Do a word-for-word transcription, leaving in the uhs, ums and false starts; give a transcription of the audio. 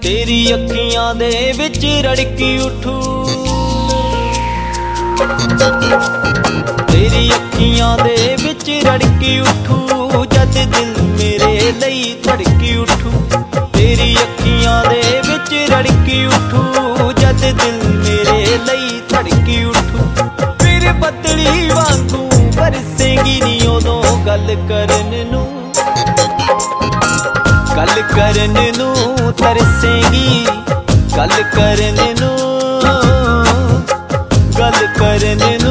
तेरी अखियां दे विच रड़की उठू, तेरी अखियां दे विच रड़की उठू, जद दिल मेरे लई धड़की उठू। तेरी अखियां दे विच रड़की उठू, जद दिल मेरे लई धड़की उठू। फिर बदली वांगू बरसेगी नी उदों गल करन नू, गल करन नू तरसेगी, गल करन नू, गल करन